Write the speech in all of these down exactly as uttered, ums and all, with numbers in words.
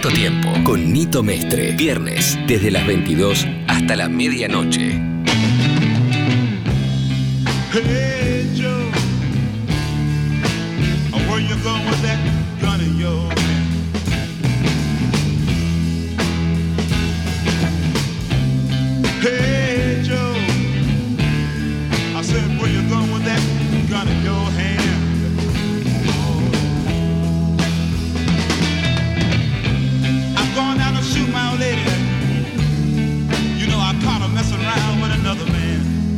Quinto Tiempo con Nito Mestre. Viernes desde las veintidós hasta la medianoche. Hey Joe, where you going with that gun in your hand? Hey Joe, I said where you going with that gun in your hand? I'm going down to shoot my old lady. You know I caught her messing around with another man.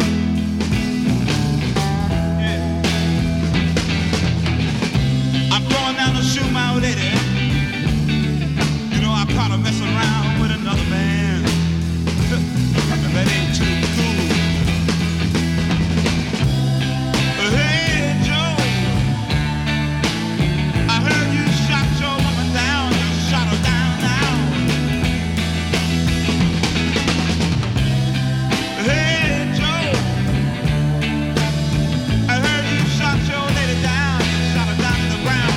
Down to shoot my old lady. You know I caught her messing around with another man. That ain't too cool. Hey Joe, I heard you shot your woman down. You shot her down now. Hey Joe, I heard you shot your lady down. You shot her down to the ground.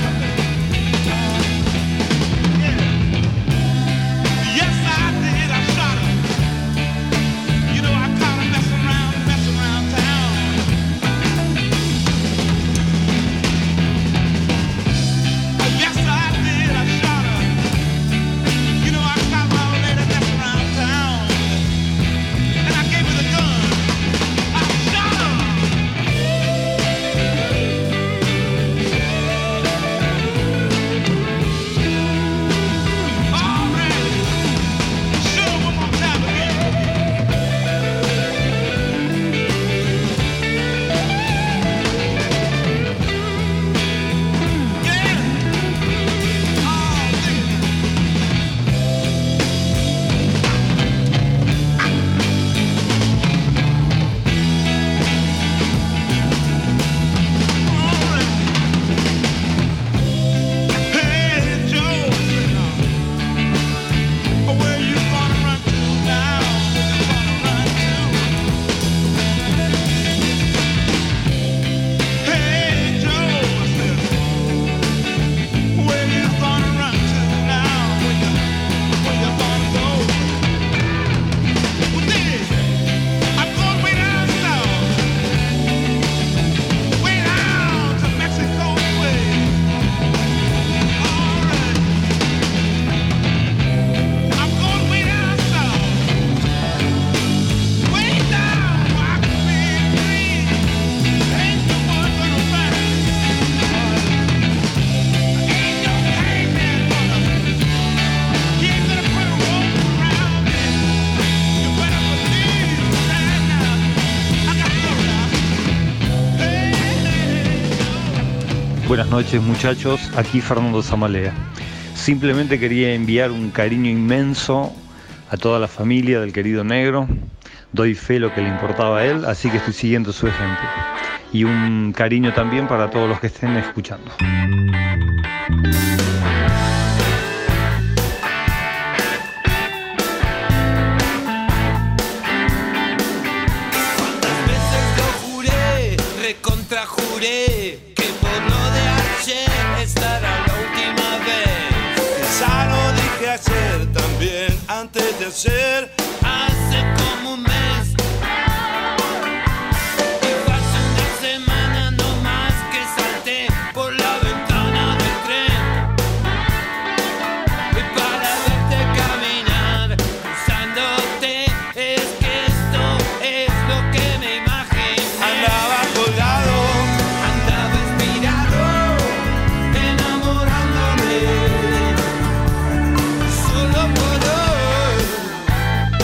Buenas noches muchachos, aquí Fernando Zamalea. Simplemente quería enviar un cariño inmenso a toda la familia del querido negro. Doy fe lo que le importaba a él, así que estoy siguiendo su ejemplo. Y un cariño también para todos los que estén escuchando. ¿Cuántas veces lo juré, recontra juré? Estará la última vez. Ya lo dije ayer también, antes de ayer. Hace como un mes. Y hace una semana no más que salté por la ventana del tren. Y para verte caminar, cruzándote, es que esto es lo que me imaginé. Andaba colgado. Solo por hoy.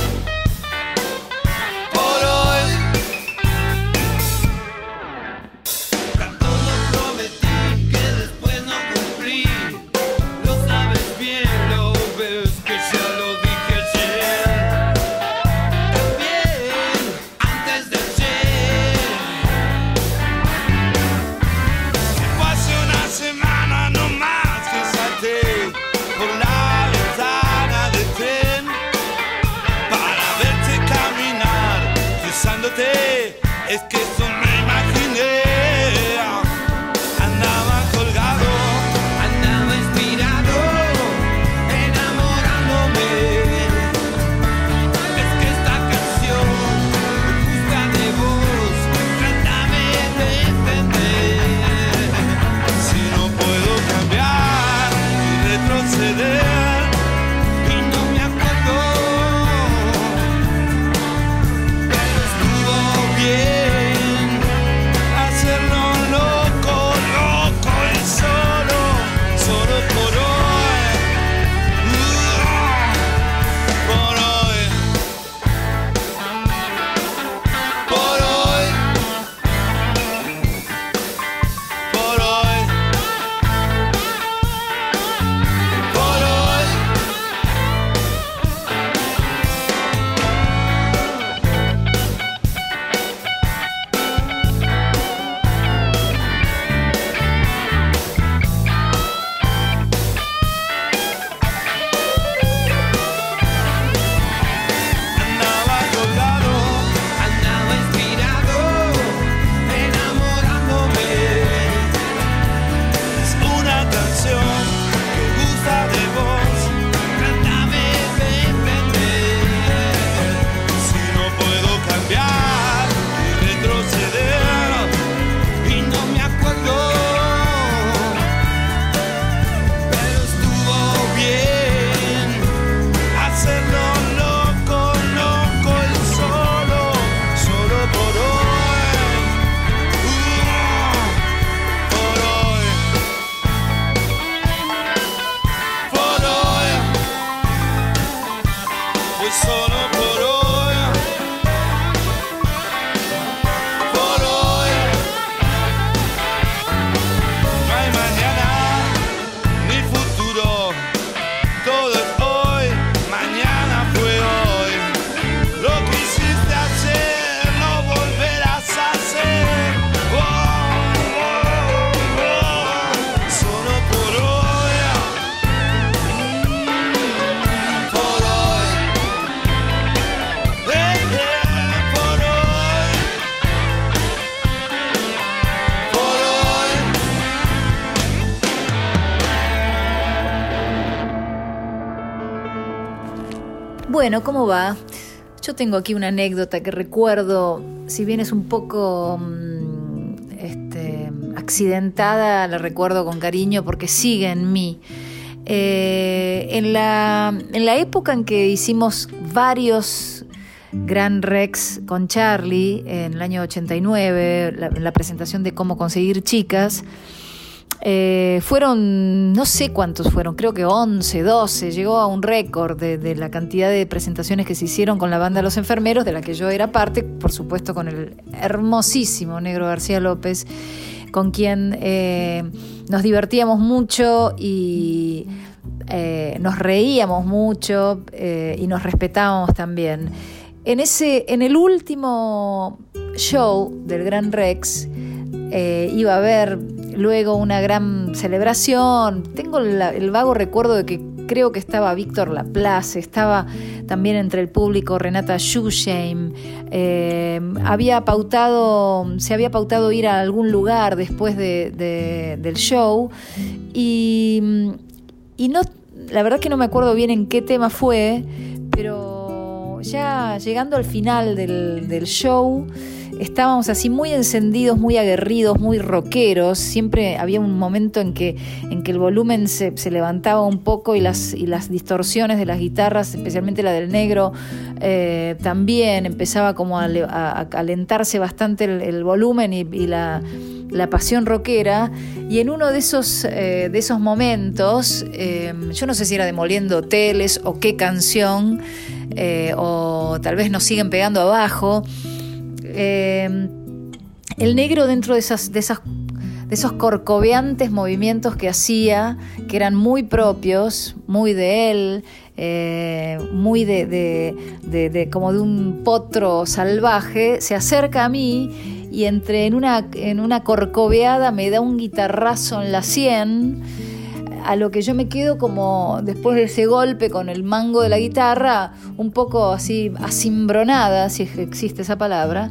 Bueno, ¿cómo va? Yo tengo aquí una anécdota que recuerdo, si bien es un poco mmm, este, accidentada, la recuerdo con cariño porque sigue en mí. Eh, en, la, en la época en que hicimos varios Gran Rex con Charlie, en el año ochenta y nueve, la, la presentación de Cómo conseguir chicas, Eh, fueron, no sé cuántos fueron, creo que once, doce, llegó a un récord de, de la cantidad de presentaciones que se hicieron con la banda Los Enfermeros, de la que yo era parte, por supuesto con el hermosísimo Negro García López, con quien eh, nos divertíamos mucho y eh, nos reíamos mucho eh, y nos respetábamos también. En, ese, en el último show del Gran Rex eh, iba a haber luego una gran celebración. Tengo la, el vago recuerdo de que creo que estaba Víctor Laplace, estaba también entre el público Renata Schusheim. Eh, había pautado, se había pautado ir a algún lugar después de, de, del show y, y no, la verdad que no me acuerdo bien en qué tema fue, pero ya llegando al final del, del show estábamos así muy encendidos, muy aguerridos, muy rockeros. Siempre había un momento en que, en que el volumen se, se levantaba un poco y las, y las distorsiones de las guitarras, especialmente la del Negro, eh, también empezaba como a, a, a calentarse bastante el, el volumen y, y la, la pasión rockera. Y en uno de esos, eh, de esos momentos, eh, yo no sé si era Demoliendo Hoteles o qué canción, eh, o tal vez Nos siguen pegando abajo, Eh, el Negro, dentro de esas, de esas de esos corcoveantes movimientos que hacía, que eran muy propios, muy de él, eh, muy de, de, de, de como de un potro salvaje, se acerca a mí y entre en una, en una corcoveada me da un guitarrazo en la sien, a lo que yo me quedo como, después de ese golpe con el mango de la guitarra, un poco así asimbronada, si existe esa palabra,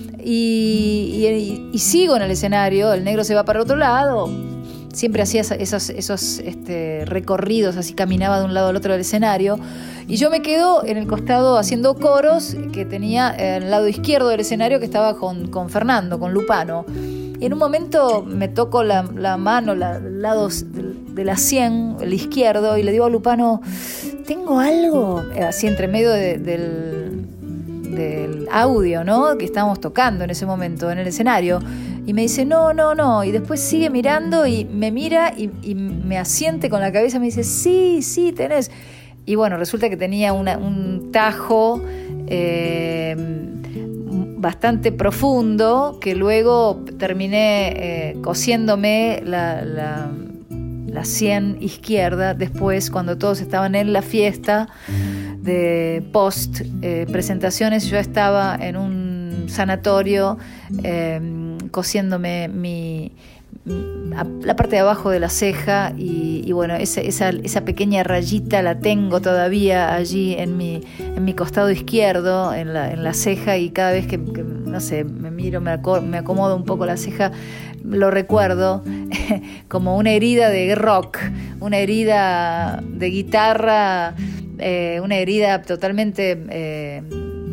y, y, y sigo en el escenario. El Negro se va para otro lado, siempre hacía esos, esos este, recorridos, así caminaba de un lado al otro del escenario, y yo me quedo en el costado haciendo coros, que tenía el lado izquierdo del escenario, que estaba con, con Fernando, con Lupano. Y en un momento me toco la, la mano, la, el lado de, de la sien, el izquierdo, y le digo a Lupano, tengo algo, así entre medio de, del, del audio, ¿no?, que estábamos tocando en ese momento en el escenario. Y me dice, no, no, no. Y después sigue mirando y me mira y, y me asiente con la cabeza y me dice, sí, sí, tenés. Y bueno, resulta que tenía una, un tajo eh, bastante profundo, que luego terminé eh, cosiéndome la, la, la sien izquierda después, cuando todos estaban en la fiesta de post eh, presentaciones. Yo estaba en un sanatorio eh, cosiéndome mi, la parte de abajo de la ceja y, y bueno, esa, esa, esa pequeña rayita la tengo todavía allí en mi, en mi costado izquierdo, en la, en la ceja, y cada vez que, que no sé, me miro, me, aco- me acomodo un poco la ceja, lo recuerdo como una herida de rock, una herida de guitarra, eh, una herida totalmente eh,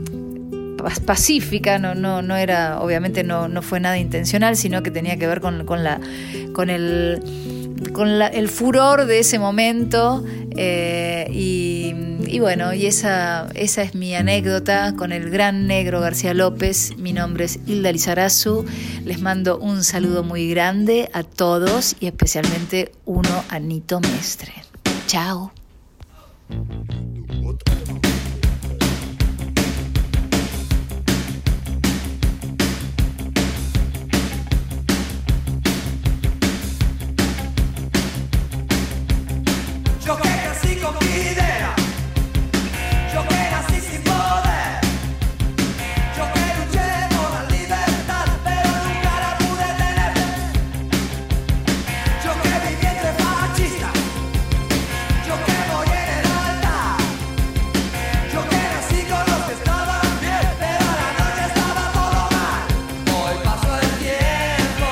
pacífica. No, no, no era, obviamente no, no fue nada intencional, sino que tenía que ver con, con la, con el, con la, el furor de ese momento, eh, y, y bueno, y esa, esa es mi anécdota con el gran Negro García López. Mi nombre es Hilda Lizarazu. Les mando un saludo muy grande a todos y especialmente uno a Nito Mestre. Chao. Yo que nací con mi idea, yo que nací sin poder, yo que luché por la libertad, pero nunca la pude tener. Yo que viví entre fascistas, yo que morí en el altar, yo que nací con los que estaban bien, pero a la noche estaba todo mal. Hoy pasó el tiempo,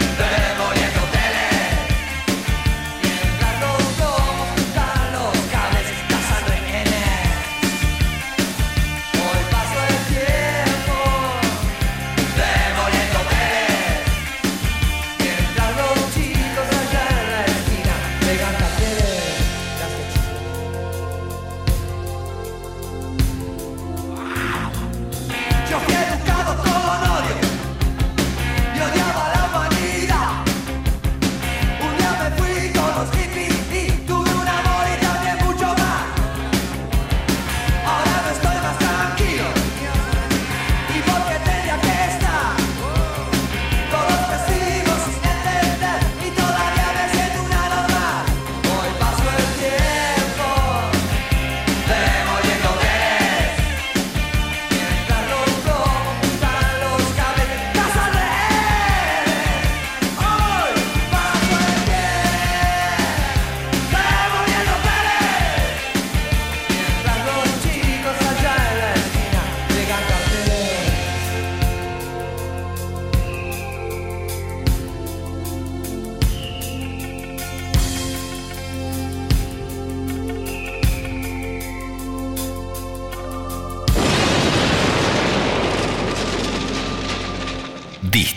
demoliendo hoteles, mientras nos cortan los cables.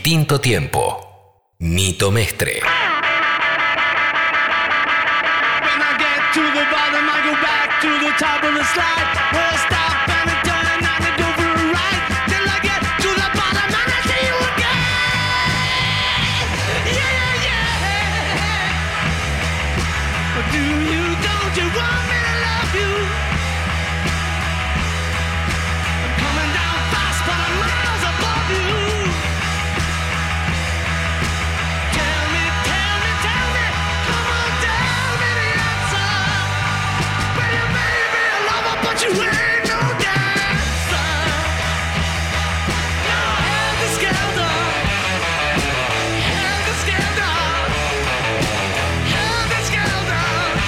distinto tiempo. Nito Mestre. When I get to the bottom, I go back to the top of the slide. Where I stop and I turn and I go for a ride. Till I get to the bottom and I see you again. Yeah, yeah, yeah. But do you, don't you want me to love you? I'm coming down fast, but I'm miles above you. Tell me, tell me, tell me, come on, tell me the answer. Well, you may be a lover, but you ain't no dancer. No, helter-skelter, helter-skelter, helter-skelter.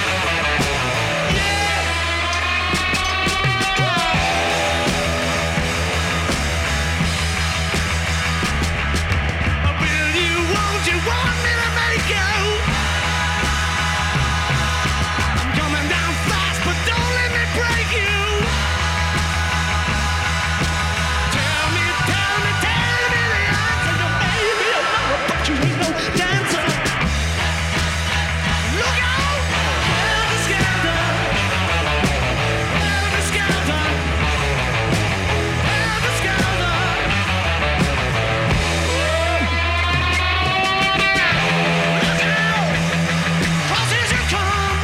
Yeah. Will you, won't you want me to make you? I'm coming down fast, but don't let me break you. Tell me, tell me, tell me the answer. You may be a lover, but you ain't no dancer. Look out! Helter-skelter, helter-skelter, helter-skelter. Look out! 'Cause here you come.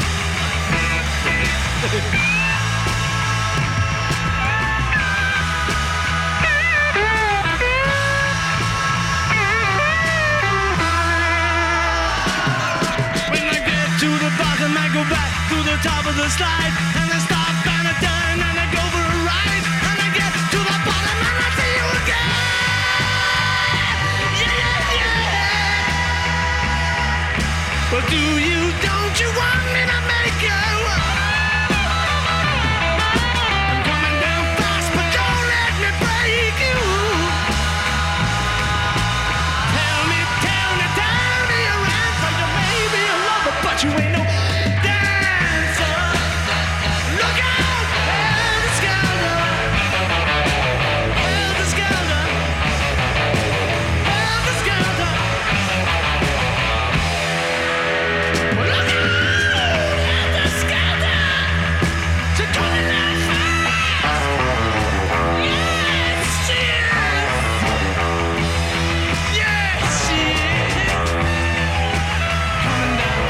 When I get to the bottom, I go back to the top of the slide. And I stop and I turn and I go for a ride. And I get to the bottom and I see you again. Yeah, yeah, yeah. But do you, don't you want me to make you? I'm coming down fast, but don't let me break you. Tell me, tell me, tell me your answer. You may be a lover, but you ain't no dancer. Look out! Helter-skelter, helter-skelter, helter-skelter. Look out! Helter-skelter. So coming down fast. Yes, she is. Yes, she is. Coming down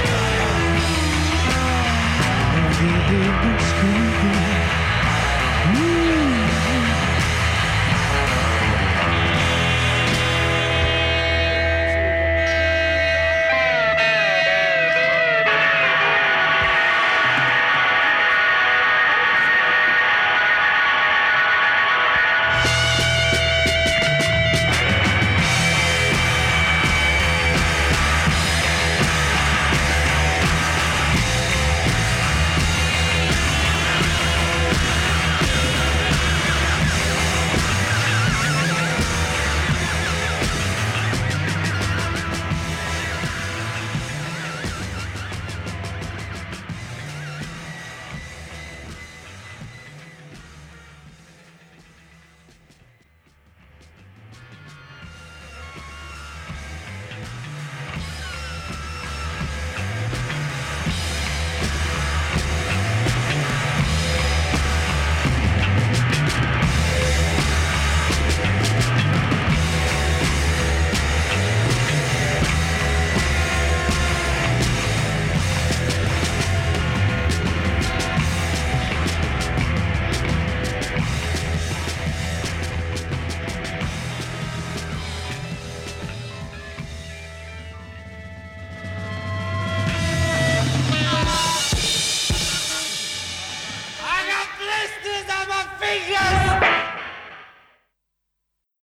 I got blisters on my fingers.